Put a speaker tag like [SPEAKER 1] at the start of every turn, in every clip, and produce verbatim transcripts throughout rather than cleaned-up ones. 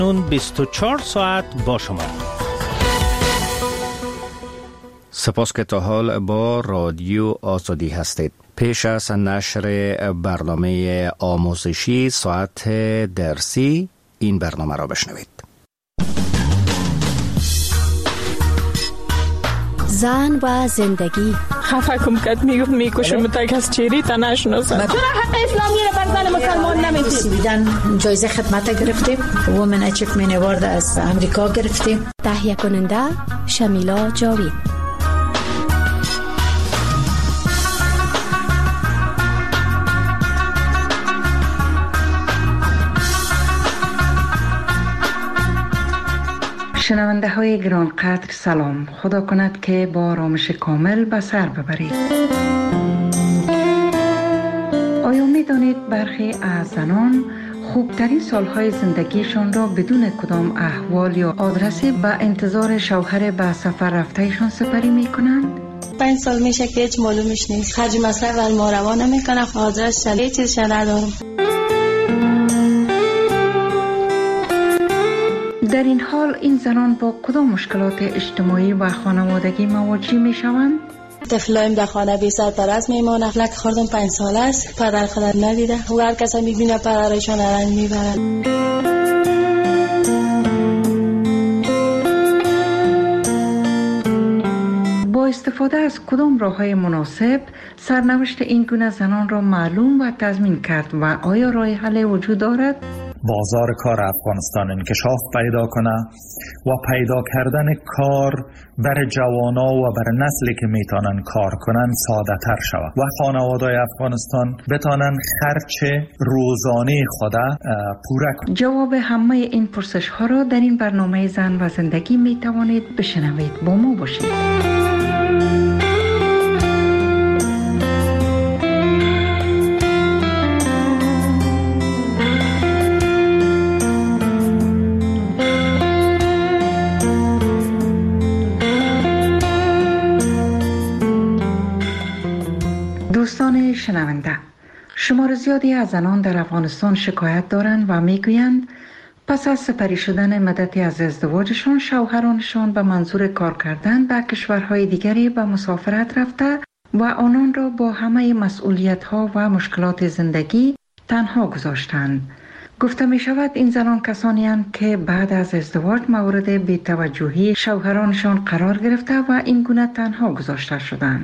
[SPEAKER 1] اون بیست و چهار ساعت با شما. سپاس که تا حال با رادیو آزادی هستید. پیش از نشر برنامه آموزشی ساعت درسی این برنامه را بشنوید.
[SPEAKER 2] زن و زندگی.
[SPEAKER 3] خفه کم کد میگفت میکشم تک از چیری تا نشناسم.
[SPEAKER 4] چرا حق اسلامی رو بر زن مسلمان نمیدید؟
[SPEAKER 5] بیدن جایزه خدمت گرفتیم. وومن اچیومنت اوارد از امریکا گرفتیم.
[SPEAKER 2] تهیه کننده شمیلا جاوید.
[SPEAKER 6] شنونده های گرانقدر سلام. خدا کند که با آرامش کامل به سر ببرید. آیا می دانید برخی از زنان خوبترین سالهای زندگیشان را بدون کدام احوال یا آدرسی به انتظار شوهر به سفر رفتهشان سپری می کنند؟
[SPEAKER 7] پنج سال میشه که هیچ معلومش نیست. خرج مصرف و ما روا نمیکنه. آدرس شده چیزش ندارم.
[SPEAKER 6] در این حال این زنان با کدام مشکلات اجتماعی و خانوادگی مواجه می شوند؟
[SPEAKER 7] طفلایم در خانه بی سرپرست میمانه. لک خوردم پنج سال است. پدر خودم ندیده و هر کسی میبینه پدرشان رنج میبرن.
[SPEAKER 6] با استفاده از کدام راه‌های مناسب سرنوشت این گونه زنان را معلوم و تضمین کرد و آیا راه حل وجود دارد؟
[SPEAKER 8] بازار کار افغانستان انکشاف پیدا کنه و پیدا کردن کار بر جوانا و بر نسلی که میتونن کار کنن ساده تر شود و خانواده‌های افغانستان بتونن خرچ روزانه خود پوره کنن.
[SPEAKER 6] جواب همه این پرسش ها را در این برنامه زن و زندگی میتوانید بشنوید. با ما باشید. دوستان شنونده، شمار زیادی از زنان در افغانستان شکایت دارند و میگویند پس از سپری شدن مدتی از ازدواجشان شوهرانشان به منظور کار کردن به کشورهای دیگری به مسافرت رفته و آنان را با همه مسئولیت‌ها و مشکلات زندگی تنها گذاشتند. گفته می شود این زنان کسانی هستند که بعد از ازدواج مورد بی‌توجهی شوهرانشان قرار گرفته و این گونه تنها گذاشته شدند.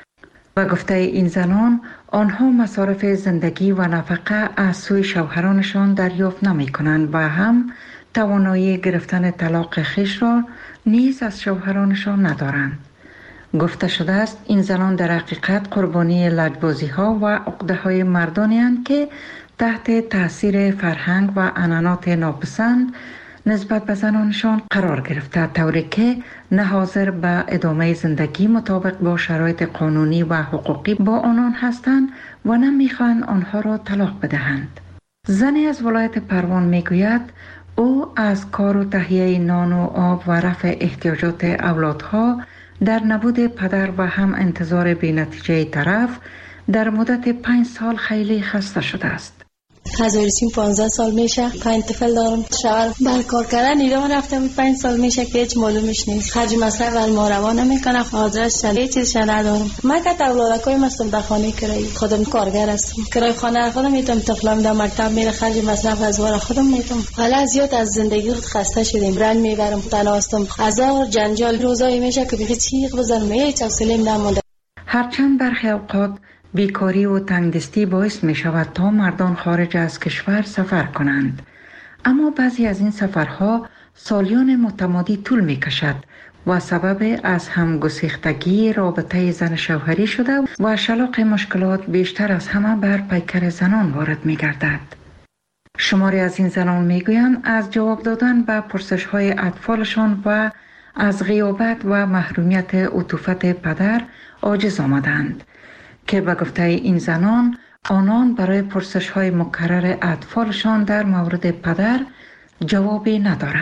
[SPEAKER 6] و گفته این زنان آنها مصارف زندگی و نفقه از سوی شوهرانشان دریافت نمی کنند و هم توانایی گرفتن طلاق خویش را نیز از شوهرانشان ندارند. گفته شده است این زنان در حقیقت قربانی لجبازی ها و عقده های مردانی هستند که تحت تاثیر فرهنگ و عنعنات ناپسند نسبت به زنانشان قرار گرفته، طوری که نه حاضر به ادامه زندگی مطابق با شرایط قانونی و حقوقی با آنان هستند و نه میخواهند آنها را طلاق بدهند. زنی از ولایت پروان میگوید او از کار و تهیه نان و آب و رفع احتیاجات اولادها در نبود پدر و هم انتظار بی‌نتیجه طرف در مدت پنج سال خیلی خسته شده است.
[SPEAKER 7] هزار و سیم پانزده سال میشه. پنج طفل دارم. شوهر بر کار کردن ایران رفتم. پنج سال میشه که هیچ معلومش نیست. خرج مصرف و ما روا نمیکنه. آدرس شده چیزش ندارم. من که اولادکایم هستم در خانه کرایی. خودم کارگر هستم. کرای خانه خودم میتونم. طفلم در مکتب میره. خرج مصرف از وارا خودم میتونم. حالا زیاد از زندگی خسته شدیم. رنج میبرم. تنها هستم. هزار جنجال روزایی میشه که بخی چیغ بزنم. هیچ حوصله‌ام نمونده.
[SPEAKER 6] هرچند برخی اوقات بیکاری و تنگدستی باعث می شود تا مردان خارج از کشور سفر کنند، اما بعضی از این سفرها سالیان متمادی طول می کشد و سبب از همگسیختگی رابطه زن شوهری شده و شلاق مشکلات بیشتر از همه بر پیکر زنان وارد می گردد. شماری از این زنان می گویند از جواب دادن به پرسش های اطفالشان و از غیابت و محرومیت عطوفت پدر عاجز آمدند که به گفته این زنان آنان برای پرسش های مکرر اطفالشان در مورد پدر جوابی ندارند.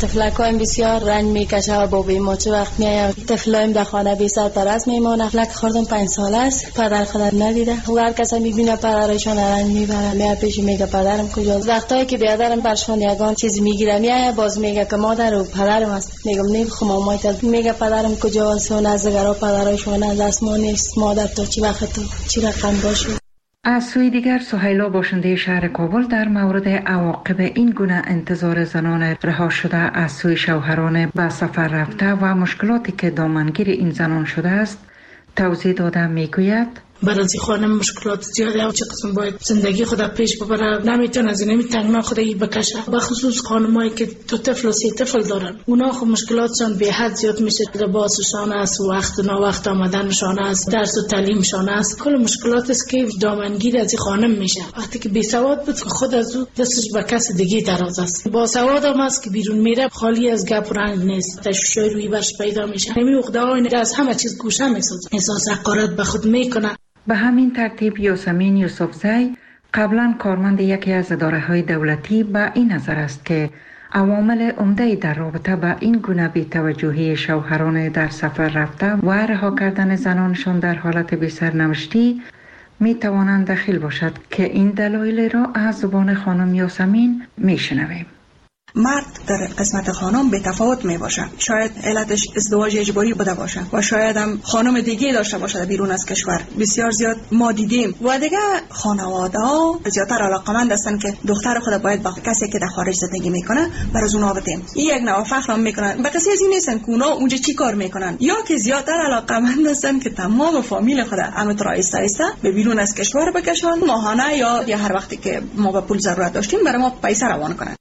[SPEAKER 7] طفلکایم بسیار رنج میکشه و بابی ما چه وقت میاد طفلایم در خانه بی سرپرست میمونه. طفلک خوردم پنج ساله است، پدر خودم ندیده. هر کس میبینه پدرشون رنج میبره، میاد پیش میگه پدرم کجاست. وقتایی که بیادرم برشون یگان چیز میگیره میاد باز میگه که مادر و پدرم است. میگم نیم خمام مایت میگه پدرم کجاست و نزدگرا پدرشون دست ما نیست. مادر تو چی وقت تو چی رقم باشه.
[SPEAKER 6] از سوی دیگر سهیلا باشنده شهر کابل در مورد عواقب این گونه انتظار زنان رها شده از سوی شوهران به سفر رفته و مشکلاتی که دامنگیر این زنان شده است توضیح داده میگوید
[SPEAKER 9] برای خانم مشکلات زیاده و چه قسم باید زندگی خود پیش ببره، نمیتونه از این تنگنا خودی بکشه. بخصوص خانمایی که دو طفل و سه طفل دارن اونا خب مشکلاتشان به حد زیاد میشه. لباسشان است، وقت نا وقت آمدنشان است، درس و تعلیمشان است، کل مشکلات است که دامنگیر از خانم میشه. وقتی که بی سواد بود خود از او دستش به کس دیگه دراز است. با سواد هم است که بیرون میره خالی از گپ و رنگ نیست، تشویش روی برش پیدا میشه. نمی عقده از همه چیز گوشه میسازه، احساس حقارت به خود میکنه.
[SPEAKER 6] به همین ترتیب یاسمین یوسفزی قبلا کارمند یکی از اداره‌های دولتی به این نظر است که عوامل عمده در رابطه با این گونه بی‌توجهی شوهران در سفر رفته و رها کردن زنانشان در حالت بی‌سرنوشتی می توانند دخیل باشد که این دلایل را از زبان خانم یاسمین می شنویم.
[SPEAKER 10] مرد در قسمت خانم به تفاوت می باشه. شاید علتش ازدواج اجباری بوده باشه و شاید هم خانم دیگه داشته باشه بیرون از کشور. بسیار زیاد ما دیدیم و دیگه خانواده ها زیادتر علاقمند هستن که دختر خود باید با کسی که در خارج زندگی میکنه بر از اونها بدیم. این یک نوع فخر میکنن. به کسی از این نیستن که اونا اونجا چی کار میکنن، یا که زیادتر علاقمند هستن که تمام فامیل خود امت رئیس رئیسه به بیرون از کشور بکشن، ماهانه یا یا هر وقتی که ما به پول ضرورت داشتیم برای ما پیسه روان کنن.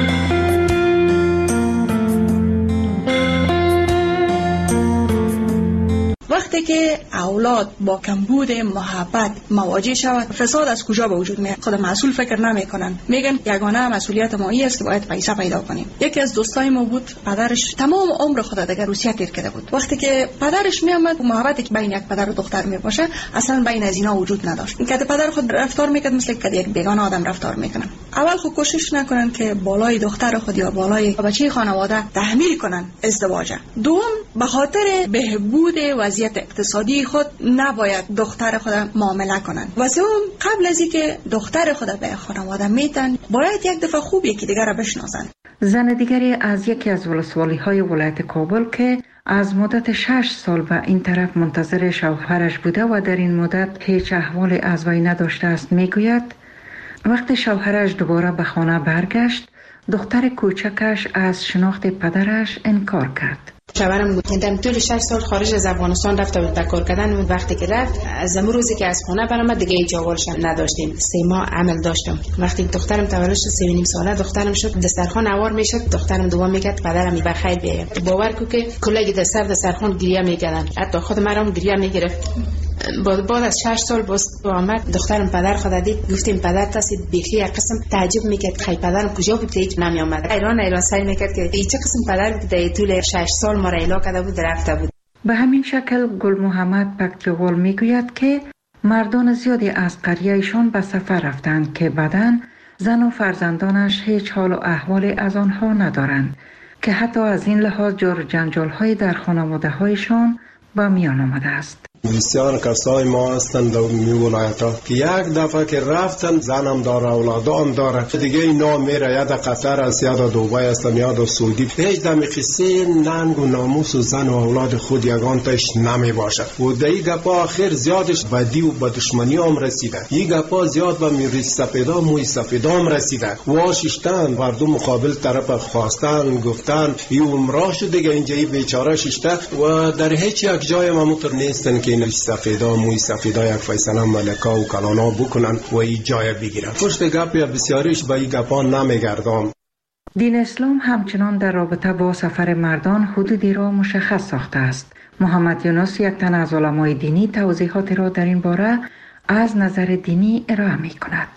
[SPEAKER 10] وقتی که اولاد با کمبود محبت مواجه شود، فساد از کجا به وجود میاد؟ خود مسئول فکر نمیکنن، میگن یگانه مسئولیت ما این است که باید پیسه پیدا کنیم. یکی از دوستای ما بود، پدرش تمام عمر خود دیگه روسیه تیر کرده بود. وقتی که پدرش میامد، محبتی که بین یک پدر و دختر میباشه اصلا بین از اینا وجود نداشت. اینکه پدر خود رفتار میکرد مثل که یک بیگانه آدم رفتار میکنن. اول خود کوشش نکنن که بالای دختر خود یا بالای بچه خانواده تحمیل کنن ازدواج. دوم، به خاطر بهبود وضعیت اقتصادی خود نباید دختر خود معامله کنن. و سوم، قبل از اینکه دختر خود به خانواده میتن باید یک دفعه خوب یکی دیگر را بشناسن.
[SPEAKER 6] زن دیگری از یکی از ولسوالی های ولایت کابل که از مدت شش سال به این طرف منتظر شوهرش بوده و در این مدت هیچ احوالی از وی نداشته است میگوید وقتی شوهرش دوباره به خانه برگشت، دختر کوچکش از شناخت پدرش انکار کرد.
[SPEAKER 11] شوهرم بود در طول شش سال خارج از افغانستان رفته بود کار کردن. اون وقتی که رفت، از اون روزی که از خونه برآمد دیگه هیچ اولش نداشتیم. سه ماه عمل داشتم. وقتی دخترم تولد شد، سه و نیم ساله دخترم شد، دسترخوان اوار میشد، دخترم دعا میکرد پدرم بخیر بیاید. باور کو که کلاگی دستر دسترخوان گریه میکردن، حتی خود مرام گریه میگرفت. بعد بعد از شش سال باز آمد، دخترم پدر خود دید، گفتیم پدر تاسید بیخی قسم تعجب میکرد خی پدرم کجا بود که هیچ نمی آمد. ایران ایران سعی میکرد که این چه قسم پدر بود که در طول شش سال ما را اعلام کرده بود رفته بود.
[SPEAKER 6] به همین شکل گل محمد پکجوال میگوید که مردان زیادی از قریهشان به سفر رفتند که بعداً زن و فرزندانش هیچ حال و احوالی از آنها ندارند که حتی از این لحاظ جور جنجال‌های در خانواده‌هایشان با میان آمده است.
[SPEAKER 12] بسیار کسای ما هستند در می ولایت ها که یک دفعه که رفتن زنم داره اولادان داره دیگه اینا میره یا در قطر است یا در دوبای هستن یا در سعودی. هیچ دمی قصه ننگ و ناموس و زن و اولاد خود یگان تاش نمی باشه و در این گپا آخر زیادش بدی و به دشمنی هم رسیده. این گپا زیاد به میری سفیدا موی سفیدا هم رسیده. واششتن بردو مقابل طرف خواستن گفتن این عمره شد دیگه اینجا بیچاره ششته و در هیچ یک جای ما مطر نیستن که این سفیدا موی سفیدا یک فیصله ملکا و کلانا بکنن و این جای بگیرن. پشت گپ یا بسیاریش به این گپا نمیگردم.
[SPEAKER 6] دین اسلام همچنان در رابطه با سفر مردان حدودی را مشخص ساخته است. محمد یونس یک تن از علمای دینی توضیحات را در این باره از نظر دینی ارائه می کند.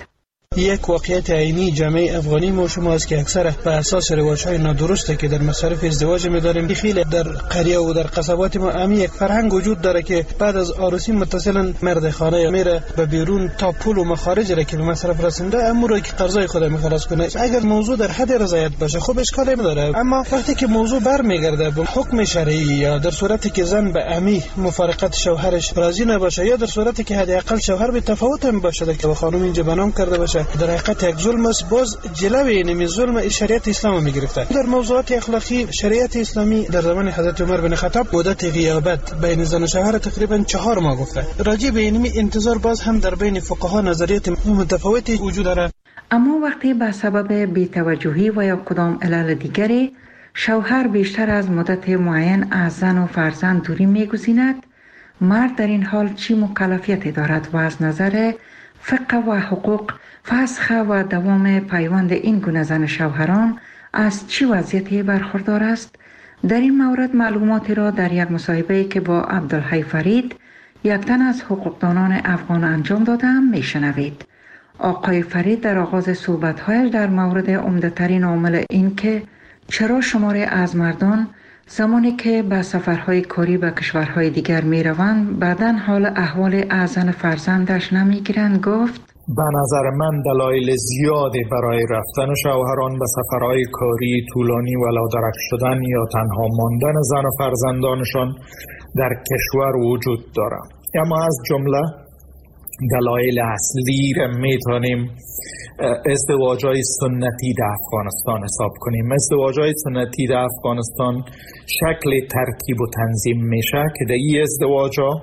[SPEAKER 13] یک واقعیت عینی جامعه افغانی ما شما است که اکثر بر اساس رواج‌های نادرسته که در مصارف ازدواج می‌داریم. خیلی در قریه و در قصبات ما امی یک فرهنگ وجود داره که بعد از عروسی متصلا مرد خانه میره به بیرون تا پول و مخارج را که به مصرف رسونده امور که قرضای خود می‌خرج کنه. اگر موضوع در حد رضایت باشه خب اشکالی نداره، اما وقتی که موضوع برمیگرده به حکم شرعی یا در صورتی که زن به امی مفارقت شوهرش راضی نباشه یا در صورتی که حداقل شوهر به تفاوت هم باشه که خانم اینجا بنام کرده باشه، در حقیقت یک ظلم است. باز جلوی این ظلم شریعت اسلام میگرفته. در موضوعات اخلاقی شریعت اسلامی در زمان حضرت عمر بن خطاب مدت غیابت بین زن و شوهر تقریبا چهار ماه گفته. راجع به این انتظار باز هم در بین فقها نظریات متفاوتی وجود داره.
[SPEAKER 6] اما وقتی به سبب بی‌توجهی و یا کدام علل دیگری شوهر بیشتر از مدت معین از زن و فرزند دوری میگزیند، مرد در این حال چی مکلفیتی دارد و از نظر فقه و حقوق فسخ و دوام پیوند این گونه زن شوهران از چی وضعیتی برخوردار است؟ در این مورد معلوماتی را در یک مصاحبه‌ای که با عبدالحی فرید یک تن از حقوقدانان افغان انجام دادم میشنوید. آقای فرید در آغاز صحبت‌هایش در مورد عمده‌ترین عامل این که چرا شماری از مردان زمانی که به سفرهای کاری به کشورهای دیگر می روند بعداً حال احوال از زن فرزندش نمی گیرند گفت
[SPEAKER 8] به نظر من دلایل زیادی برای رفتن شوهران به سفرهای کاری طولانی ولادرک شدن یا تنها ماندن زن و فرزندانشان در کشور وجود دارد. اما از جمله دلایل اصلی را میتونیم ازدواج‌های سنتی در افغانستان حساب کنیم. ازدواج‌های سنتی در افغانستان شکل ترکیب و تنظیم میشه که در این ازدواج‌ها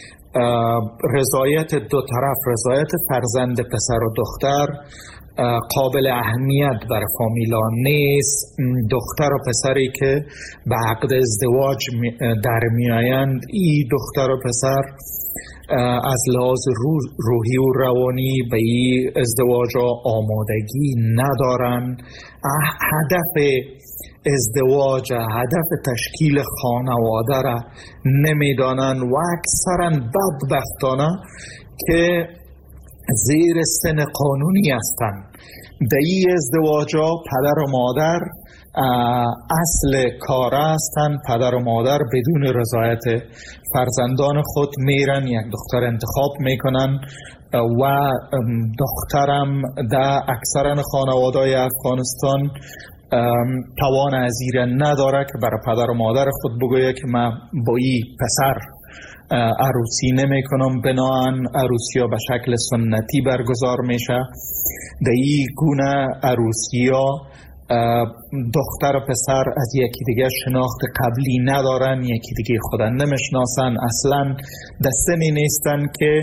[SPEAKER 8] رضایت دو طرف، رضایت فرزند پسر و دختر قابل اهمیت بر فامیلا نیست. دختر و پسری که به عقد ازدواج در میآیند، این دختر و پسر از لحاظ روحی و روانی به این ازدواج آمادگی ندارن. هدف ازدواج، هدف تشکیل خانواده را نمیدانن و اکثرا بدبختانه که زیر سن قانونی هستند. در این ازدواج پدر و مادر اصل کار هستند. پدر و مادر بدون رضایت فرزندان خود میرن یک دختر انتخاب میکنن و دخترم در اکثر خانواده‌های افغانستان توان ازیره نداره که برای پدر و مادر خود بگویه که من با این پسر عروسی نمی کنم. بناهن عروسی ها به شکل سنتی برگزار میشه. در این گونه عروسی ها دختر و پسر از یکی دیگه شناخت قبلی ندارن، یکی دیگه خودن نمیشناسن، اصلا در سنی نیستن که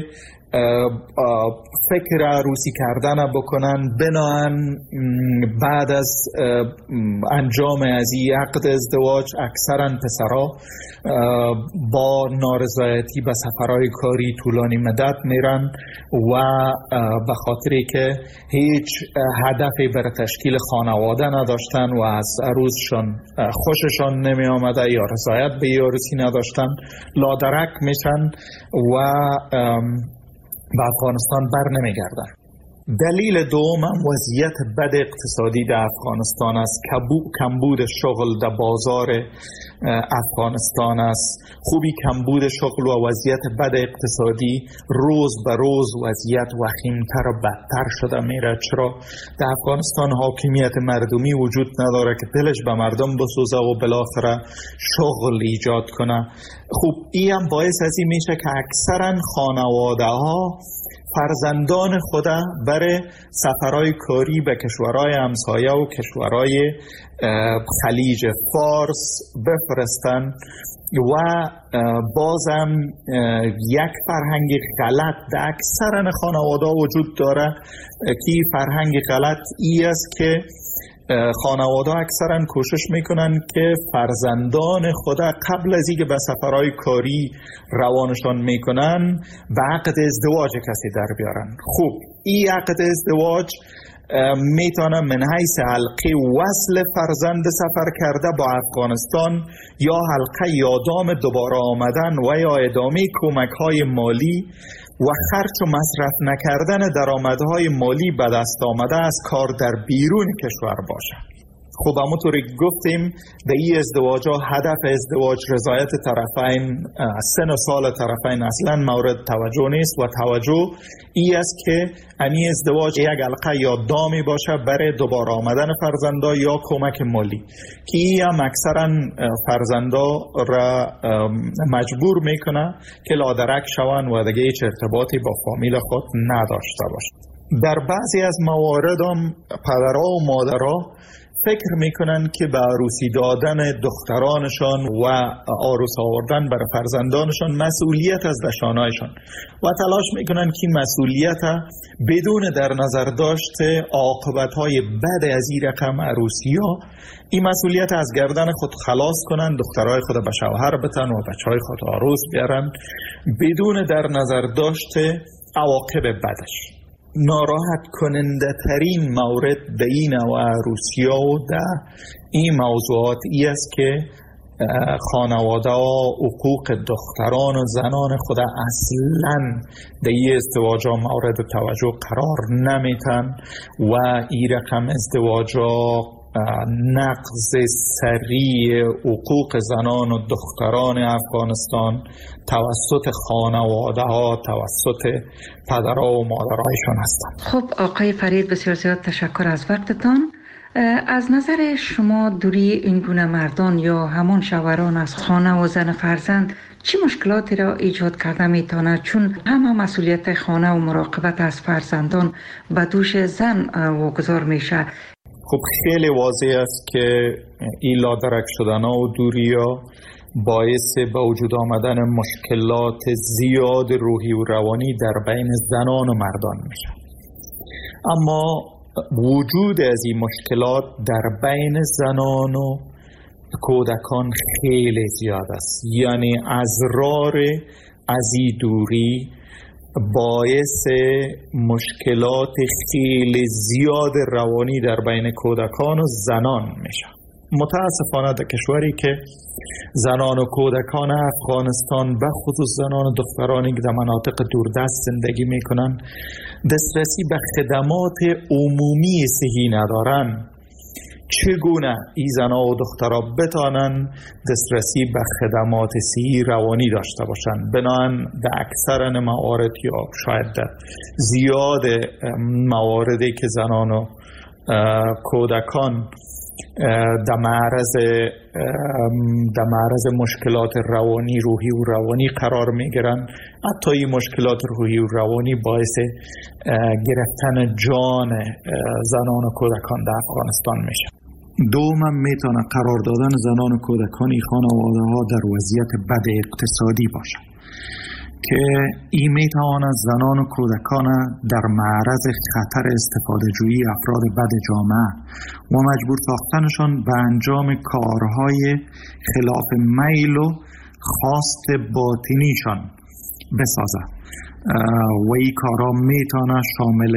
[SPEAKER 8] فکر عروسی کردن بکنن. بناهن بعد از انجام از این عقد ازدواج اکثرا پسرها با نارضایتی به سفرهای کاری طولانی مدت میرن و به خاطری که هیچ هدفی برای تشکیل خانواده نداشتن و از عروسشان خوششان نمی آمده یا رضایت به عروسی نداشتن لادرک میشن و به افغانستان بر نمیگردن. دلیل دوم وضعیت بد اقتصادی در افغانستان است. کمبود شغل در بازار افغانستان است. خوبی کمبود شغل و وضعیت بد اقتصادی روز به روز وضعیت وخیمتر و بدتر شده میره. چرا در افغانستان حاکمیت مردمی وجود نداره که دلش به مردم بسوزه و بالاخره شغل ایجاد کنه. خوب این هم باعث از این میشه که اکثرا خانواده ها فرزندان خدا برای سفرهای کاری به کشورهای همسایه و کشورهای خلیج فارس بفرستن و بازم یک فرهنگ غلط در اکثر خانواده وجود داره که فرهنگ غلط ای است که خانواده اکثرا کوشش میکنن که فرزندان خدا قبل از اینکه به سفرهای کاری روانشان میکنن به عقد ازدواج کسی در بیارن. خوب این عقد ازدواج میتونه من حیث حلقه وصل فرزند سفر کرده با افغانستان یا حلقه یادام دوباره آمدن و یا ادامه کمک های مالی و خرج و مصرف نکردن درآمدهای مالی به دست آمده از کار در بیرون کشور باشد. خب همونطوری گفتیم در این ازدواج ها هدف ازدواج رضایت طرفین، سن و سال طرفین اصلا مورد توجه نیست و توجه ای است که امی ازدواج یک حلقه یا دامی باشه برای دوباره آمدن فرزندا یا کمک مالی که ای هم اکثرا فرزندا را مجبور میکنه که لادرک شوند و دیگه هیچ ارتباطی با فامیل خود نداشته باشند. در بعضی از موارد هم پدرها و مادرها فکر میکنن که به عروسی دادن دخترانشان و عروس آوردن برای فرزندانشان مسئولیت از دشانایشان و تلاش میکنن که مسئولیت بدون در نظر داشت عاقبت‌های بد از این رقم عروسی ها این مسئولیت از گردن خود خلاص کنن، دخترای خود به شوهر بتن و بچهای خود عروس بیارن بدون در نظر داشت عواقب بدش. ناراحت کننده ترین مورد در این نوع عروسی ها و در این موضوعات ای است که خانواده ها حقوق دختران و زنان خود اصلا در این ازدواج ها مورد توجه قرار نمیتن و این رقم ازدواج ها نقض سریع حقوق زنان و دختران افغانستان توسط خانواده ها توسط پدرها و مادرهایشان هستند.
[SPEAKER 6] خب آقای فرید بسیار زیاد تشکر از وقتتان. از نظر شما دوری این گونه مردان یا همون شوهران از خانه و زن فرزند چه مشکلاتی را ایجاد کرده میتونه؟ چون همه مسئولیت خانه و مراقبت از فرزندان به دوش زن واگذار میشه.
[SPEAKER 8] خب خیلی واضح است که این لادرک شدن ها و دوری ها باعث به وجود آمدن مشکلات زیاد روحی و روانی در بین زنان و مردان میشه. اما وجود از این مشکلات در بین زنان و کودکان خیلی زیاد است. یعنی ازرار از این دوری باعث مشکلات خیلی زیاد روانی در بین کودکان و زنان میشه. متاسفانه در کشوری که زنان و کودکان افغانستان به خصوص زنان و دخترانی که در مناطق دوردست زندگی میکنن دسترسی به خدمات عمومی صحی ندارن، چگونه این زنان و دخترها بتانن دسترسی به خدمات صحی روانی داشته باشند؟ بنابراین در اکثر موارد یا شاید در زیاد مواردی که زنان و کودکان در معرض در معرض مشکلات روانی روحی و روانی قرار میگیرن، حتی این مشکلات روحی و روانی باعث گرفتن جان زنان و کودکان در افغانستان میشه. دوم میتونه قرار دادن زنان و کودکان این خانواده ها در وضعیت بد اقتصادی باشه که این میتواند زنان و کودکان در معرض خطر استفاده جویی افراد بد جامعه و مجبور ساختنشان به انجام کارهای خلاف میل و خواست باطنیشان بسازه و این کارها میتونه شامل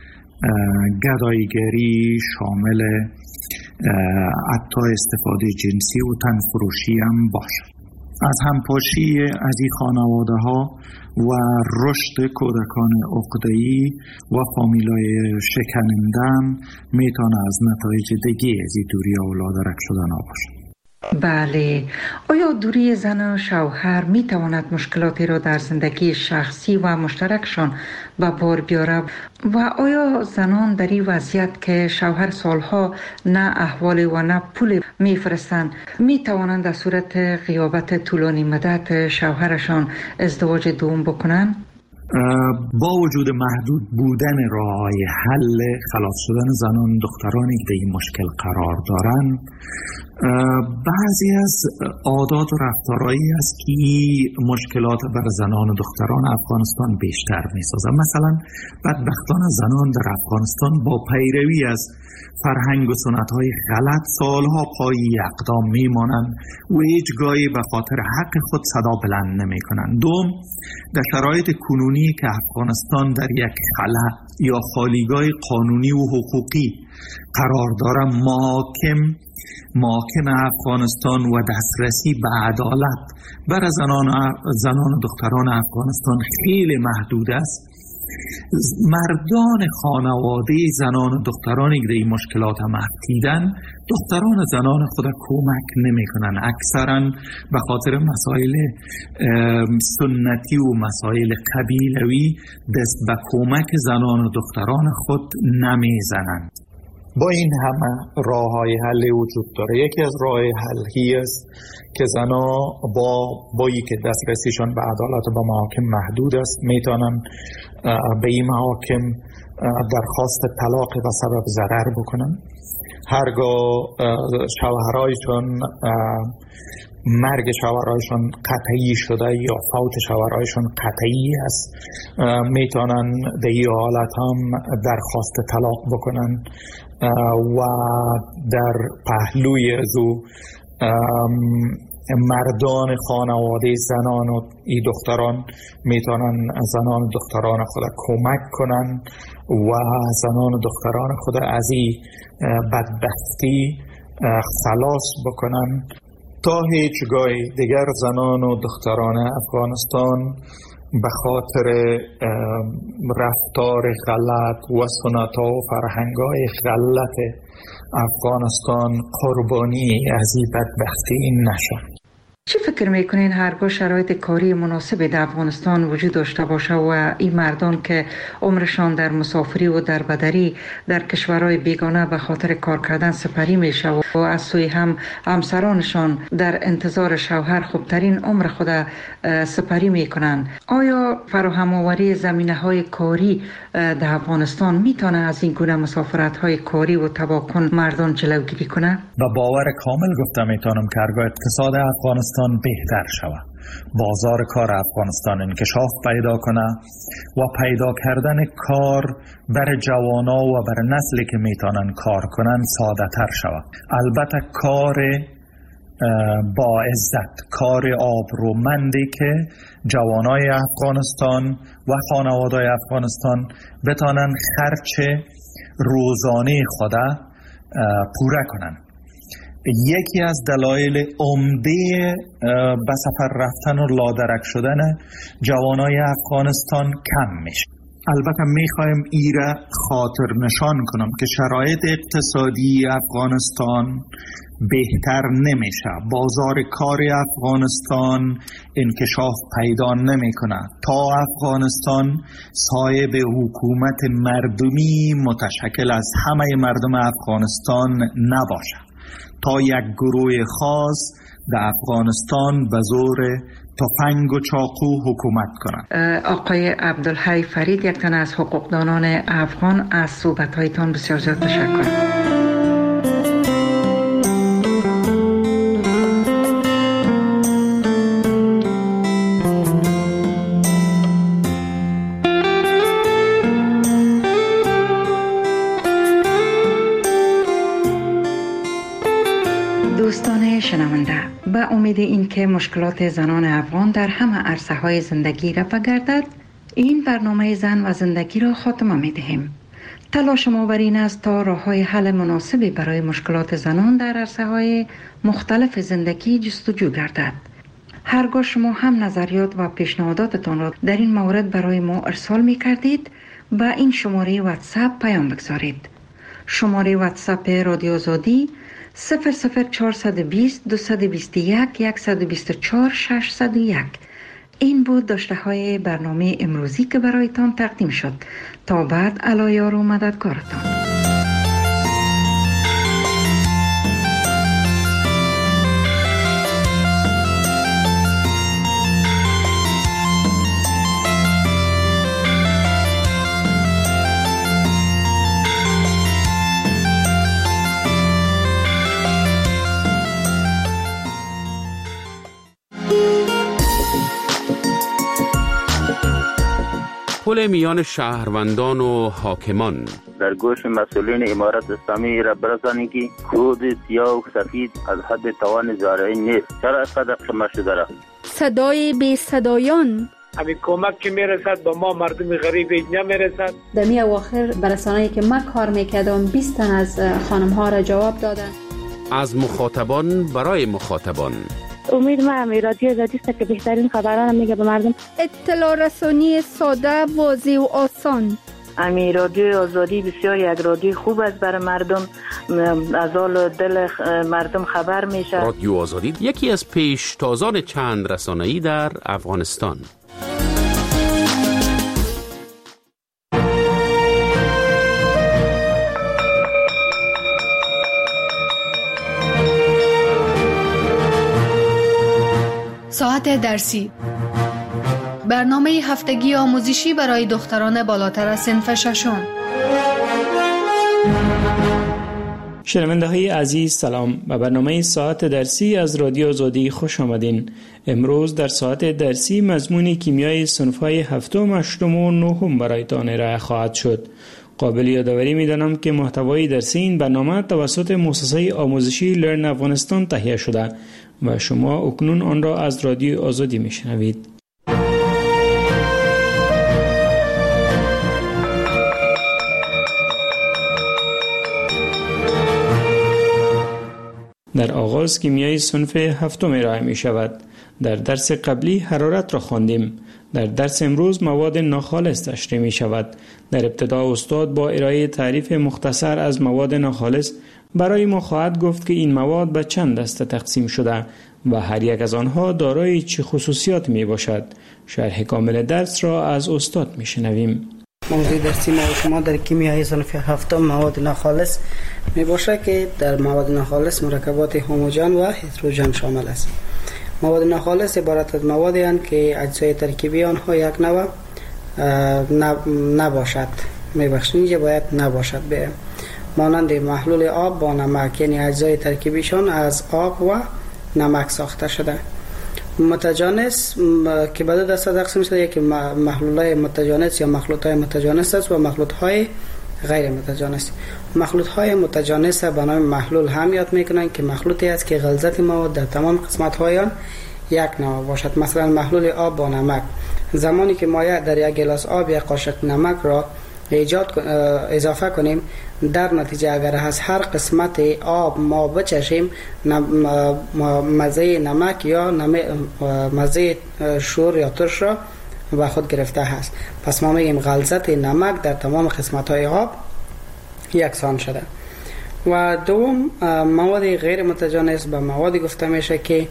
[SPEAKER 8] گداییگری، شامل حتی استفاده جنسی و تنفروشی هم باشه. از همپاشی از این خانواده ها و رشد کودکان عقده‌ای و فامیلای شکننده میتونه از نتایج دیگه از این دوری و لادرک شدن ها باشه.
[SPEAKER 6] بله، آیا دوری زن و شوهر می تواند مشکلاتی را در زندگی شخصی و مشترکشان به بار بیاره و آیا زنان در این وضعیت که شوهر سالها نه احوال و نه پول می فرستند می توانند در صورت غیابت طولانی مدت شوهرشان ازدواج دوم بکنند؟
[SPEAKER 8] با وجود محدود بودن راه‌های حل خلاص شدن زنان دخترانی که این مشکل قرار دارن، بعضی از عادات و رفتارهایی است که مشکلات بر زنان و دختران افغانستان بیشتر می‌سازند. مثلا بدبختان زنان در افغانستان با پیروی از فرهنگ و سنت‌های غلط سالها پای اقدام میمانند و هیچگاهی به خاطر حق خود صدا بلند نمی‌کنند. دوم، در شرایط کنونی که افغانستان در یک خلا یا خالیگاه قانونی و حقوقی قرار داره. محاکم محاکم افغانستان و دسترسی به عدالت برای زنان زنان و دختران افغانستان خیلی محدود است. مردان خانواده زنان و دخترانی که این مشکلات هم افتیدن، دختران زنان خود کمک نمی کنن. اکثرا به خاطر مسائل سنتی و مسائل قبیلوی دست به کمک زنان و دختران خود نمی زنند. با این همه راه های حل وجود داره. یکی از راه حل است که زنها با بایی که دسترسیشان به عدالت و به محاکم محدود است میتونن به این محاکم درخواست طلاق به سبب ضرر بکنن. هرگاه شوهرایشان مرگ شوهرایشان قطعی شده یا فوت شوهرایشان قطعی است، میتونن در این حالت هم درخواست طلاق بکنن و در پهلوی از او مردان خانواده زنان و ای دختران میتونن زنان و دختران خود کمک کنن و زنان و دختران خود از این بدبختی خلاص بکنن تا هیچگاه دیگر زنان و دختران افغانستان به خاطر رفتار غلط و سنت‌ها و فرهنگ‌های غلط افغانستان قربانی از این بدبختی نشن.
[SPEAKER 6] چی فکر میکنین هرگاه شرایط کاری مناسب در افغانستان وجود داشته باشه و این مردان که عمرشان در مسافری و در بدری در کشورهای بیگانه به خاطر کار کردن سپری میشه و از سوی هم همسرانشان در انتظار شوهر خوبترین عمر خود سپری میکنن، آیا فراهم آوری زمینه های کاری در افغانستان میتونه از این گونه مسافرت های کاری و تباکن مردان جلوگیری کنه؟
[SPEAKER 8] با باور کامل گفتم میتونم که هرگاه اقتصاد افغانستان بهتر شود، بازار کار افغانستان انکشاف پیدا کنه و پیدا کردن کار بر جوانا و بر نسلی که میتونن کار کنن ساده تر شود. البته کار با عزت، کار آبرومندی که جوانای افغانستان و خانواده‌های افغانستان بتانن خرچ روزانه خود پوره کنن. یکی از دلایل عمده به سفر رفتن و لادرک شدن جوانای افغانستان کم میشه. البته میخوایم ایره خاطر نشان کنم که شرایط اقتصادی افغانستان بهتر نمیشه. بازار کار افغانستان انکشاف پیدا نمیکنه تا افغانستان صاحب حکومت مردمی متشکل از همه مردم افغانستان نباشه، تا یک گروه خاص در افغانستان به زور تفنگ و چاقو حکومت کنند.
[SPEAKER 6] آقای عبدالحی فرید، یک تن از حقوقدانان افغان، از صحبت‌هایتان بسیار زیاد تشکر. دوستان شنونده، به امید اینکه مشکلات زنان افغان در همه عرصه‌های زندگی رفع گردد، این برنامه زن و زندگی را خاتمه می‌دهیم. تلاش ما بر این است تا راه‌های حل مناسبی برای مشکلات زنان در عرصه‌های مختلف زندگی جستجو گردد. هرگاه شما هم نظریات و پیشنهاداتتان را در این مورد برای ما ارسال می‌کردید، به این شماره واتساپ پیام بگذارید. شماره واتساپ رادیو آزادی صفر صفر چهارصد و بیست دویست و بیست و یک صد و بیست و چهار ششصد و یک. این بود داشته های برنامه امروزی که برایتان تقدیم شد. تا بعد، الایار و مددکارتان.
[SPEAKER 14] پل میان شهروندان و حاکمان.
[SPEAKER 15] در گوش مسئولین امارت اسلامی را برسانی که کود سیاه و سفید از حد توان زارعین نیست. چرا قدر شما شده را؟
[SPEAKER 16] صدای بی صدایان
[SPEAKER 13] همین کمک که میرسد به ما مردم غریب نمیرسد.
[SPEAKER 16] در می اواخر برسانه‌ای که من کار میکردم بیست تن از خانم ها را جواب دادن.
[SPEAKER 14] از مخاطبان برای مخاطبان.
[SPEAKER 17] امید ما هم رادیو آزادی است که بهترین خبران میگه به مردم.
[SPEAKER 18] اطلاع رسانی ساده، واضح و آسان.
[SPEAKER 19] امی رادیو آزادی بسیار یک رادیو خوب است برای مردم، از حال دل مردم خبر میشه.
[SPEAKER 14] رادیو آزادی یکی از پیشتازان چند رسانه‌ای در افغانستان.
[SPEAKER 20] ساعت درسی، برنامه هفتگی آموزشی برای دختران بالاتر از صنف ششم.
[SPEAKER 21] شنونده های عزیز سلام، به برنامه ساعت درسی از رادیو آزادی خوش آمدین. امروز در ساعت درسی مضمون کیمیای صنف‌های هفتم، هشتم و نهم برایتان ارائه خواهد شد. قابل یادآوری می‌دانم که محتوای درسی این برنامه توسط مؤسسه آموزشی لرن افغانستان تهیه شده و شما اکنون آن را از رادیو آزادی میشنوید. در آغاز کیمیای صنف هفتم ارائه می شود. در درس قبلی حرارت را خواندیم. در درس امروز مواد ناخالص تشریح می شود. در ابتدا استاد با ارائه تعریف مختصر از مواد ناخالص برای ما خواهد گفت که این مواد به چند دسته تقسیم شده و هر یک از آنها دارای چه خصوصیات می باشد. شرح کامل درس را از استاد می شنویم.
[SPEAKER 22] موضوع درسی ما و شما در کیمیای صنف هفتم مواد ناخالص می باشد که در مواد ناخالص مرکبات هوموژن و هتروژن شامل است. مواد ناخالص عبارت از موادی هستند که اجزای ترکیبی آنها یک نوع نباشد. می بخشید اینجا باید نباشد. به مانند محلول آب با نمک، یعنی اجزای ترکیبیشان از آب و نمک ساخته شده. متجانس که به دو دسته تقسیم شده، یکی محلول‌های متجانس یا مخلوط‌های متجانس است و مخلوط‌های غیر متجانس. مخلوط‌های متجانس به نام محلول هم یاد می‌کنند که مخلوطی است که غلظت مواد در تمام قسمت‌های آن یک نوع باشد. مثلا محلول آب با نمک، زمانی که ما در یک گلاس آب یک قاشق نمک را ایجاد اضافه کنیم، در نتیجه اگر از هر قسمت آب ما بچشیم مزه نمک یا مزه شور یا ترش را به خود گرفته است. پس ما میگیم غلظت نمک در تمام قسمت های آب یکسان شده. و دوم مواد غیر متجانس به موادی گفته میشه که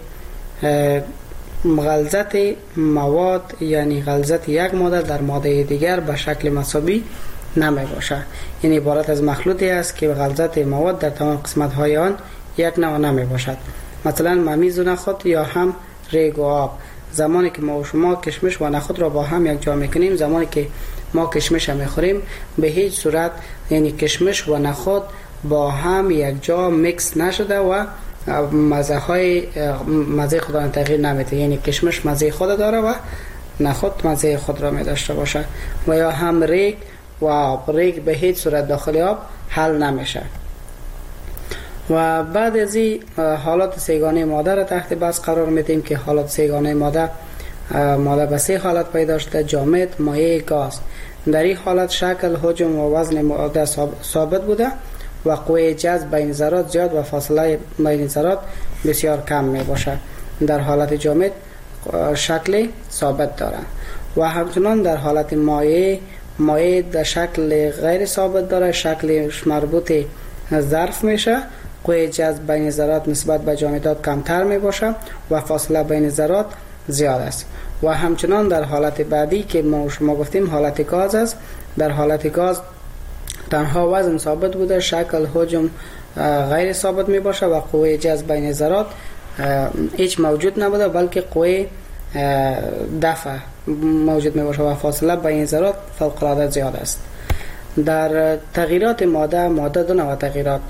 [SPEAKER 22] غلظت مواد، یعنی غلظت یک ماده در ماده دیگر به شکل مساوی نمی باشد. یعنی عبارت از مخلوطی است که غلظت مواد در تمام قسمت های آن یک نوع نمی باشد. مثلا ممیز و نخود یا هم ریگ و آب، زمانی که ما و شما کشمش و نخود را با هم یک جا میکنیم، زمانی که ما کشمش می خوریم به هیچ صورت، یعنی کشمش و نخود با هم یک جا میکس نشده و مزه های مزه خود را تغییر نمیده. یعنی کشمش مزه خود داره و نخود مزه خود را می داشته باشه. و یا هم ریگ و آب، ریگ به هیچ صورت داخل آب حل نمیشه. و بعد از این حالات سیگانه ماده را تحت بحث قرار میدیم که حالات سیگانه ماده ماده به سه حالت پیدا شده: جامد، مایع، گاز. در این حالت شکل، حجم و وزن ماده ثابت بوده و قوه جذب بین ذرات زیاد و فاصله بین ذرات بسیار کم می باشد. در حالت جامد شکل ثابت دارند و همچنان در حالت مایع مایع در شکل غیر ثابت داره، شکلش مربوط ظرف میشه، قوه جذب بین ذرات نسبت به جامدات کمتر می باشه و فاصله بین ذرات زیاد است. و همچنان در حالت بعدی که ما شما گفتیم حالت گاز است، در حالت گاز تنها وزن ثابت بوده، شکل حجم غیر ثابت می باشه و قوه جذب بین ذرات هیچ موجود نبوده، بلکه قوه دفع موجود می باشه و فاصله بین ذرات فوق العاده زیاد است. در تغییرات ماده ماده دو نوع تغییرات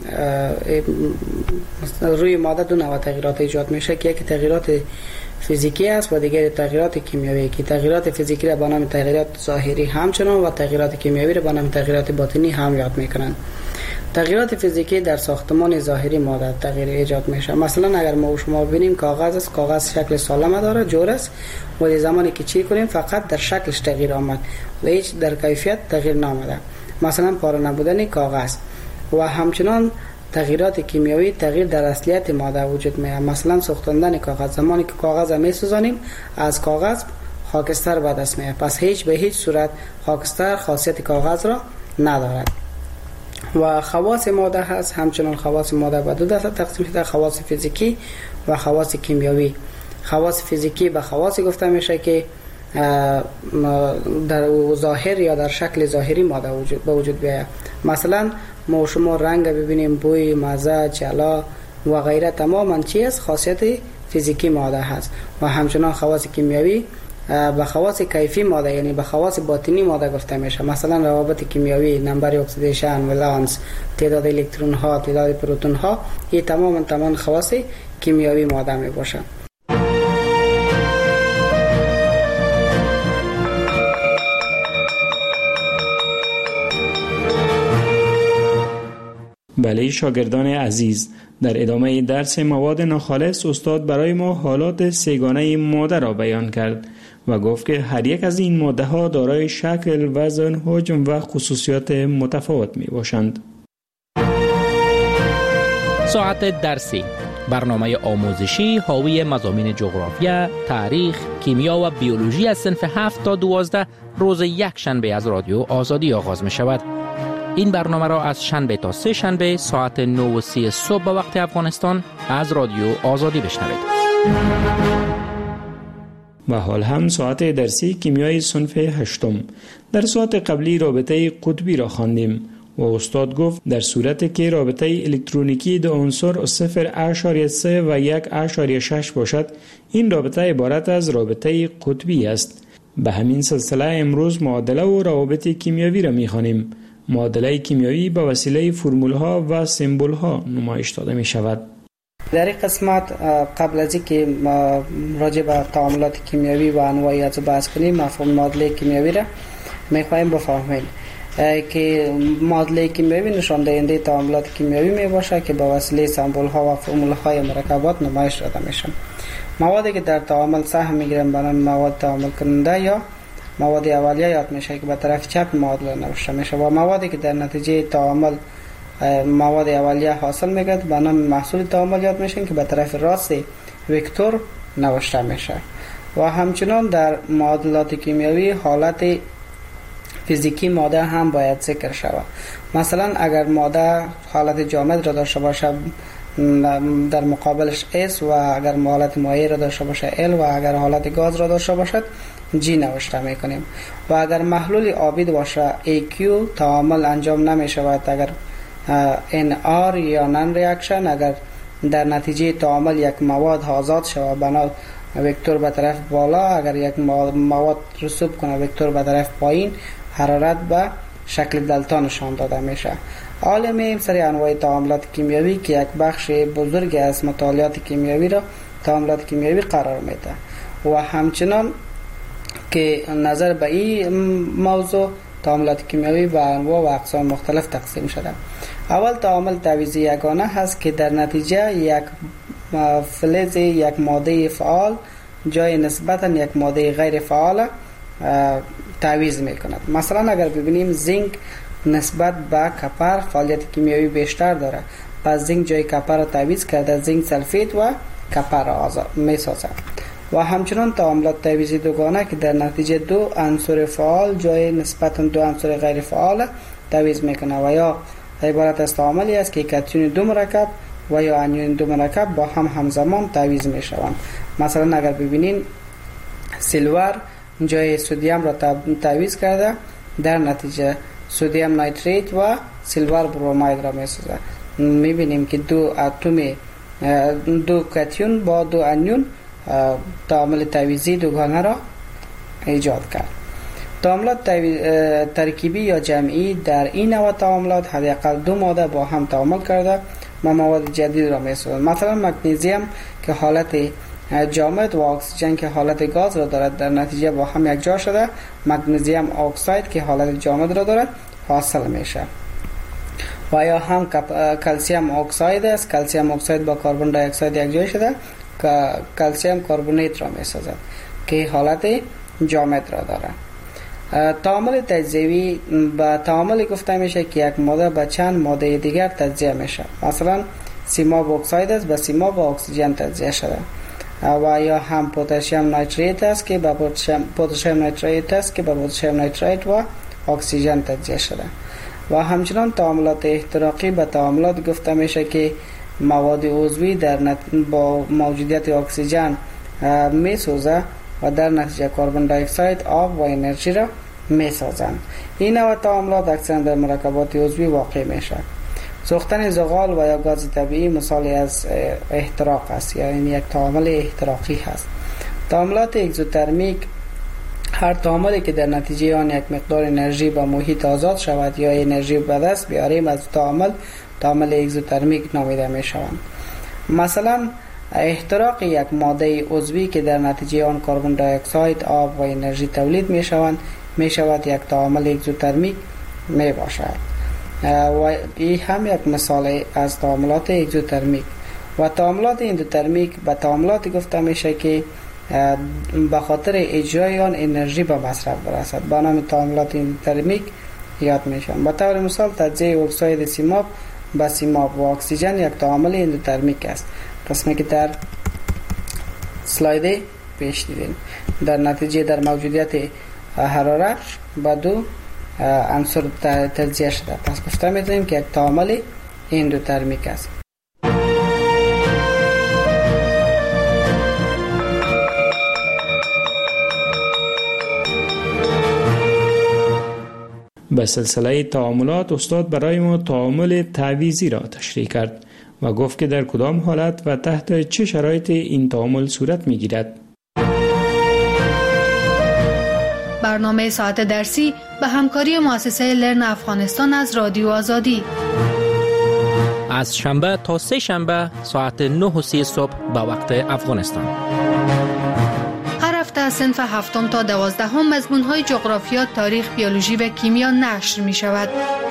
[SPEAKER 22] روی ماده دو نوع تغییرات ایجاد میشه که یکی تغییرات فیزیکی است و دیگر تغییرات کیمیایی، که تغییرات فیزیکی را به نام تغییرات ظاهری همچنان و تغییرات کیمیایی را به نام تغییرات باطنی هم یاد میکنند. تغییرات فیزیکی در ساختمان ظاهری ماده تغییر ایجاد میشه. مثلا اگر ما و شما ببینیم کاغذ است، کاغذ شکل سالم داره، جور است، ولی زمانی که چی کنیم فقط در شکلش تغییر آمد و هیچ در کیفیت تغییر نامده. مثلا پاره نبودن کاغذ. و همچنان تغییرات کیمیایی تغییر در اصلیت ماده وجود میاد. مثلا سوختاندن کاغذ، زمانی که کاغذ میسوزانیم از کاغذ خاکستر به دست میاد، پس هیچ به هیچ صورت خاکستر خاصیت کاغذ را ندارد. و خواص ماده هست، همچنان خواص ماده به دو دسته تقسیم شده: خواص فیزیکی و خواص کیمیایی. خواص فیزیکی به خواص گفته میشه که در ظاهر یا در شکل ظاهری ماده وجود به وجود بیاید. مثلا ما شما رنگ ببینیم، بوی، مزه، جلا و غیره تماما چی است؟ خاصیت فیزیکی ماده هست. و همچنان خواص کیمیایی به خواص کیفی ماده یعنی به خواص باطنی ماده گفته میشه. مثلا روابط کیمیایی، نمبر اکسیدیشن، ولانس، تعداد الکترون ها، تعداد پروتون ها، این تماما تمام خواص کیمیایی ماده می باشند.
[SPEAKER 21] بله شاگردان عزیز، در ادامه درس مواد ناخالص استاد برای ما حالات سه‌گانه ماده را بیان کرد و گفت که هر یک از این ماده ها دارای شکل، وزن، حجم و خصوصیات متفاوت می باشند.
[SPEAKER 1] ساعت درسی، برنامه آموزشی حاوی مضامین جغرافیا، تاریخ، کیمیا و بیولوژی از صنف هفت تا دوازده روز یک شنبه از رادیو آزادی آغاز می شود. این برنامه را از شنبه تا سه شنبه ساعت نه و سی صبح به وقت افغانستان از رادیو آزادی بشنوید.
[SPEAKER 21] و حال هم ساعت درسی کیمیای صنف هشتم. در ساعت قبلی رابطه قطبی را خواندیم و استاد گفت در صورتی که رابطه الکترونیکی دو عنصر صفر اشاریه سه و یک اشاریه شش باشد، این رابطه عبارت از رابطه قطبی است. به همین سلسله امروز معادله و روابط کیمیایی را می‌خوانیم. معادله کیمیایی به وسیله فرمول‌ها و سمبول‌ها نمایش داده می‌شود.
[SPEAKER 22] در این قسمت قبل از اینکه راجع به تعاملات کیمیایی و انواع از بحث کنیم، مفهوم معادله کیمیایی را می‌خوایم بفهمیم که معادله کیمیایی نشان دهنده تعاملات کیمیایی میباشه که با وسیله سمبول‌ها و فرمول‌های مرکبات نمایش داده میشن. موادی که در تعامل سهم میگیرن به نام مواد تعامل کننده یا مواد اولیه یاد میشه که به طرف چپ معادله نوشته میشه، و موادی که در نتیجه تعامل مواد اولیه حاصل میگرد به نام محصول تعامل یاد میشن که به طرف راست وکتور نوشته میشه. و همچنان در معادلات کیمیایی حالت فیزیکی ماده هم باید ذکر شود. مثلا اگر ماده حالت جامد را داشته باشه در مقابلش S، و اگر حالت مایع را داشته باشه L، و اگر حالت گاز را داشته باشد G نوشته میکنیم. و اگر محلول آبی باشه ای کیو تعامل انجام نمی شود. اگر ان آر یا نان ریاکشن، اگر در نتیجه تعامل یک مواد آزاد شود بنا وکتور به طرف بالا، اگر یک مواد رسوب کنه وکتور به طرف پایین، حرارت به شکل دلتا نشان داده میشه. حالا میم سری انواع تعاملات کیمیایی که یک بخش بزرگ از مطالعات کیمیایی را تعاملات کیمیایی قرار میده. و همچنان که نظر به این موضوع تعاملات کیمیایی به انواع و اقسام مختلف تقسیم شده. اول تعامل تعویضی یگانه هست که در نتیجه یک فلز یک ماده فعال جای نسبتا یک ماده غیر فعال تعویض میکند. مثلا اگر ببینیم زینک نسبت به کپر فعالیت کیمیایی بیشتر داره، پس زینک جای کپر را تعویض کرده، زینک سلفید و کپر را آزاد میسازه. و همچنان تعاملات تعویضی دوگانه که در نتیجه دو عنصر فعال جای نسبتا دو عنصر غیر فعال تعویض میکنه، و یا عبارت از تعاملی است که کاتیون دو مرکب و یا انیون دو مرکب با هم همزمان تعویض میشوند. مثلا اگر ببینین سیلور جای سدیم را تعویض کرده، در نتیجه سدیم نایتریت و سیلور بروماید را میسازه. میبینیم که دو اتم دو کاتیون با دو انیون تعامل تعویضی دوگانه را ایجاد کرد. تعاملات ترکیبی یا جمعی در این نوع تعاملات حداقل دو ماده با هم تعامل کرده و مواد جدید را میسازند. مثلا مگنیزیم که حالت جامد و اکسیژن که حالت گاز را دارد در نتیجه با هم یک جا شده مگنیزیم اکساید که حالت جامد را دارد حاصل میشه. و یا هم کلسیم اکساید است. کلسیم اکساید با کربن دی اکساید یکجای شده که کلسیم کربونیت را می سازد که حالت جامد را دارد. تعامل تجزیوی به تعاملی گفته میشه که یک ماده به چند ماده دیگر تجزیه میشه. مثلا سیماب اکساید است به سیماب و اکسیژن تجزیه شده و یا هم پتاسیم نیتریت است که به پتاسیم نیتریت است که به پتاسیم نیتریت و اکسیژن تجزیه شده. و همچنان تعاملات احتراقی به تعاملات گفته میشه که مواد عضوی در نت... با موجودیت اکسیژن می سوزه و در نتیجه کربن دی اکساید، آب و انرژی را می سازند. این نوع تعاملات اکثرا در مرکبات عضوی واقع میشه. سوختن زغال و یا گاز طبیعی مثالی از احتراق است، یعنی یک تعامل احتراقی هست. تعاملات اگزوترمیک هر تعاملی که در نتیجه آن یک مقدار انرژی به محیط آزاد شود یا انرژی به دست بیاریم از تعامل تعامل اگزوترمیک نامیده می شوند. مثلا احتراق یک ماده عضوی که در نتیجه آن کربن دی اکساید، آب و انرژی تولید می شوند می شود یک تعامل اگزوترمیک می باشد و این هم یک مثال از تعاملات اگزوترمیک. و تعاملات اندوترمیک به تعاملاتی گفته میشه که به خاطر اجرای آن انرژی به مصرف برسد، به نام تعاملات اندوترمیک یاد میشن. به طور مثال تجزیه اکساید سیماب به سیماب و اکسیژن یک تعامل اندوترمیک است، قسمی که در اسلاید پیش دیدیم. در نتیجه در موجودیت حرارت به دو عنصر تجزیه شده، پس گفته میتونیم که یک تعامل اندوترمیک است.
[SPEAKER 21] به سلسله تعاملات استاد برای ما تعامل تعویضی را تشریح کرد و گفت که در کدام حالت و تحت چه شرایط این تعامل صورت می گیرد.
[SPEAKER 20] برنامه ساعت درسی به همکاری مؤسسه لرن افغانستان از رادیو آزادی
[SPEAKER 1] از شنبه تا سه شنبه ساعت نه و سی صبح به وقت افغانستان.
[SPEAKER 20] هر هفته از صنف هفتم تا دوازدهم مضمون‌های جغرافیا، تاریخ، بیولوژی و کیمیا نشر می شود.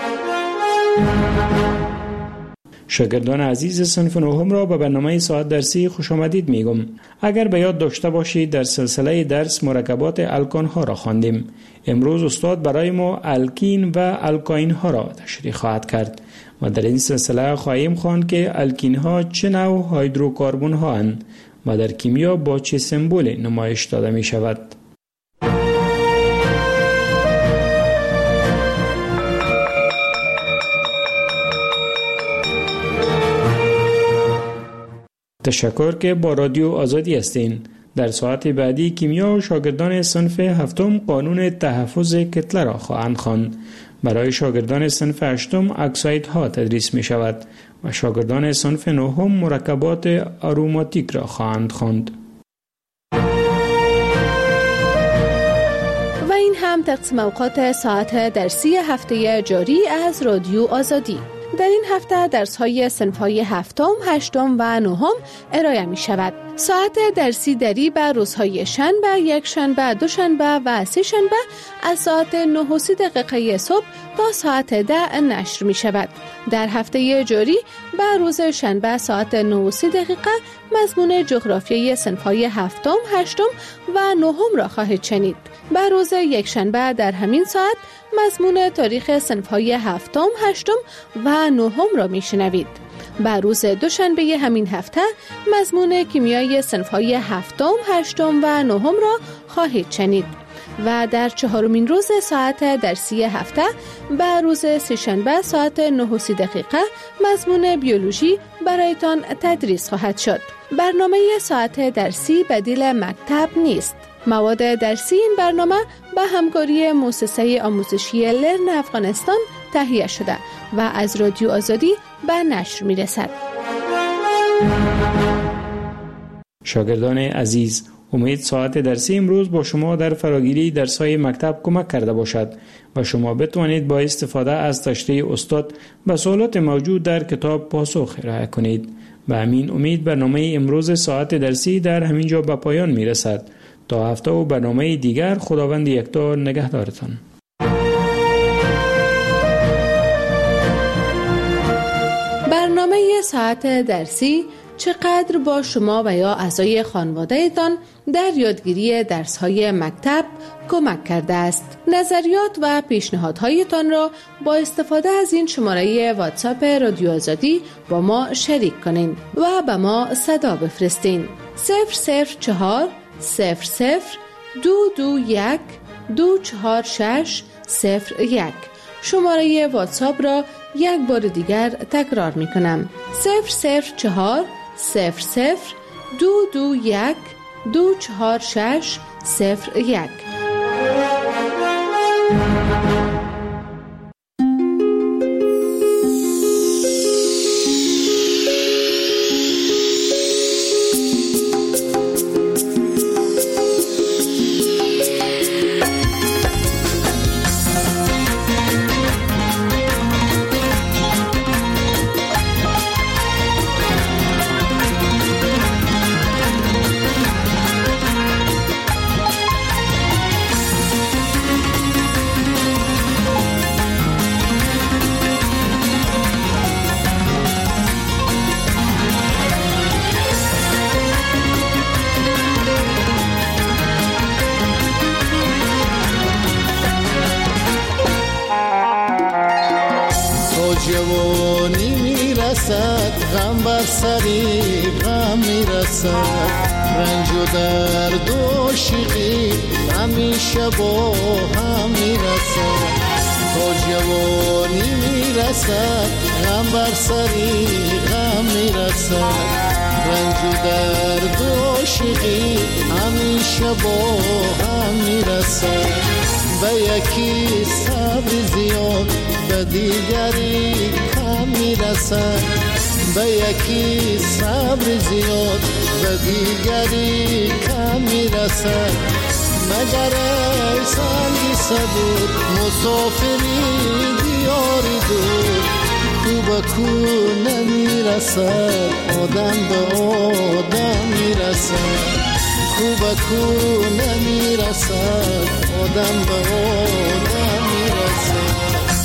[SPEAKER 21] شاگردان عزیز صنف نهم را به برنامه ساعت درسی خوش آمدید میگم. اگر به یاد داشته باشید در سلسله درس مرکبات الکان ها را خواندیم. امروز استاد برای ما الکین و الکاین ها را تشریح خواهد کرد و در این سلسله خواهیم خواند که الکین ها چه نوع هیدروکاربن ها اند و در کیمیا با چه سمبولی نمایش داده می شود. تشکر که با رادیو آزادی هستین. در ساعت بعدی کیمیا شاگردان صنف هفتم قانون تحفظ کتله را خواهند خواند. برای شاگردان صنف هشتم اکسایدها تدریس می شود و شاگردان صنف نهم مرکبات آروماتیک را خواهند خواند.
[SPEAKER 3] و این هم تقسیم اوقات ساعت درسی هفته جاری از رادیو آزادی. در این هفته درس‌های صنف‌های هفتم، هشتم و نهم ارائه می شود. ساعت درسی دری به روزهای شنبه، یک شنبه، دو شنبه و سه شنبه از ساعت نه و سی دقیقه صبح تا ساعت ده نشر می شود. در هفته جاری به روز شنبه ساعت نه و سی دقیقه مضمون جغرافیای صنف‌های هفتم، هشتم و نهم را خواهید شنید. به روز یک شنبه در همین ساعت مضمون تاریخ صنف‌های هفتم، هشتم و نهم را میشنوید. به روز دوشنبه همین هفته مضمون کیمیای صنف‌های هفتم، هشتم و نهم را خواهید شنید. و در چهارمین روز ساعت درسی هفته به روز سه‌شنبه ساعت نه و سی دقیقه مضمون بیولوژی برایتان تدریس خواهد شد. برنامه ساعت درسی بدیل مکتب نیست. مواد درسی این برنامه به همکاری مؤسسه آموزشی لرن افغانستان تهیه شده و از رادیو آزادی به نشر می رسد.
[SPEAKER 21] شاگردان عزیز، امید ساعت درسی امروز با شما در فراگیری درس‌های مکتب کمک کرده باشد و شما بتوانید با استفاده از تشریح استاد به سوالات موجود در کتاب پاسخ ارائه کنید. به همین امید برنامه امروز ساعت درسی در همین جا به پایان می رسد. تا هفته و برنامه دیگر خداوند یکتا نگهدارتان.
[SPEAKER 3] ساعت درسی چقدر با شما و یا اعضای خانواده‌تان در یادگیری درس‌های مکتب کمک کرده است. نظریات و پیشنهادهایتان را با استفاده از این شماره واتساپ رادیو آزادی با ما شریک کنین و به ما صدا بفرستین. صفر صفر چهار صفر صفر دو دو یک دو چهار شش صفر یک. شماره واتساپ را یک بار دیگر تکرار می کنم. صفر صفر چهار صفر صفر دو دو یک دو چهار شش صفر یک.
[SPEAKER 4] جوانی میرسد غم بر سری غم میرسد، رنج و درد و شیقی همیشه با هم میرسد. تا جوانی میرسد غم بر سری غم میرسد، رنج و درد و شیقی همیشه با هم میرسد. به یکی صبر زیاد به دیگری کم میرسد، به یکی صبر زیاد به دیگری کم میرسد. مگر ای سنگی صبور مسافری دیاری دور، کو به کو نمیرسد آدم به آدم میرسد، کو به کو نمیرسد آدم به آدم میرسد.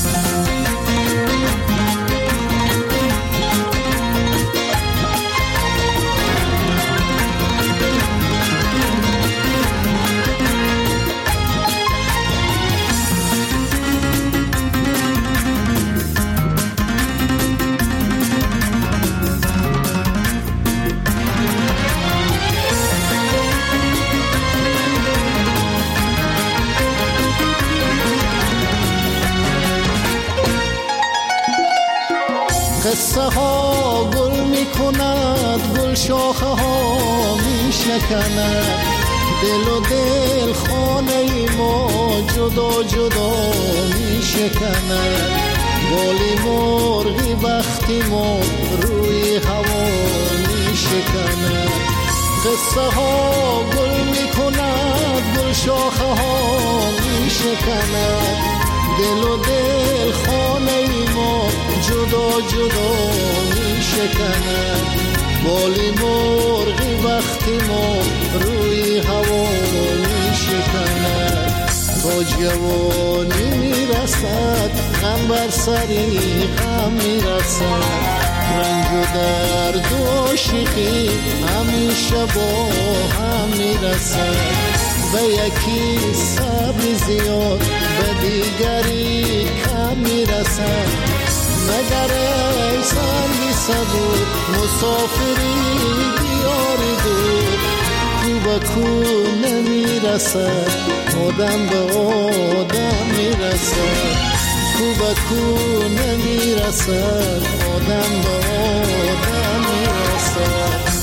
[SPEAKER 4] قصه ها گل می کند، گل شاخه ها می شکند، دل و دل خانه ما جدا جدا می شکند. بالی مرغی بختی ما روی هوا می شکند. قصه ها گل می کند، گل شاخه ها می شکند، دل و دل خانه ما جدا جدا می شکند. بالی مرغی وقتی ما روی هوا می شکند. تا جوانی می رسد غم بر سری غم می رسد، رنج و درد و شیقی همیشه با هم می رسد. به یکی صبر زیاد به دیگری کم میرسد. مگر ای سنگی صبور مسافری دیاری دور، کو به کو نمیرسد آدم به آدم میرسد، کو به کو نمیرسد آدم به آدم میرسد.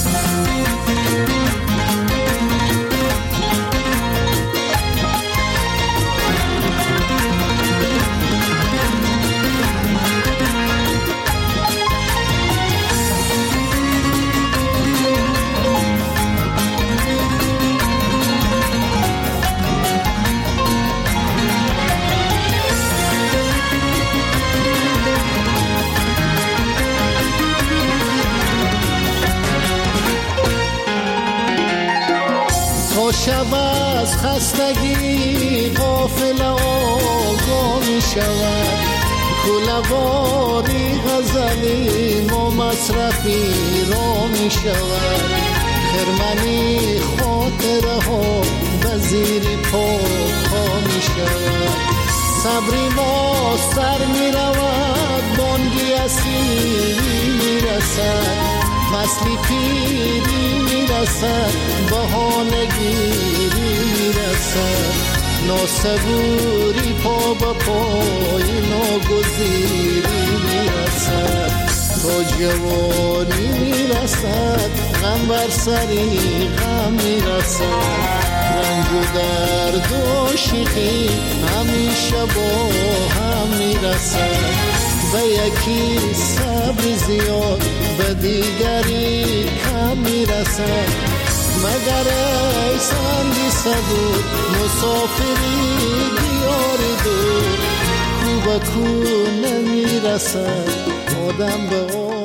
[SPEAKER 4] شب از خستگی غافل آگاه می شود، کلواری غزلی ما مصرفی را می شود خرمنی خاطره ها به زیر پا پا می شود صبری ما سر می رود بانگی اسیری می رسد فصلی پیری می رسد بهانگیری می رسد ناسبوری پا با پای ناگزیری می رسد تا جوانی می رسد غم بر سری غم می رسد رنج و درد و شیخی همیشه با هم می رسد به یکی صبر زیاد به دیگری کم می رسد مگر ای سنگی صبور مسافری دیار دور کو به کو نمی رسد آدم به آدم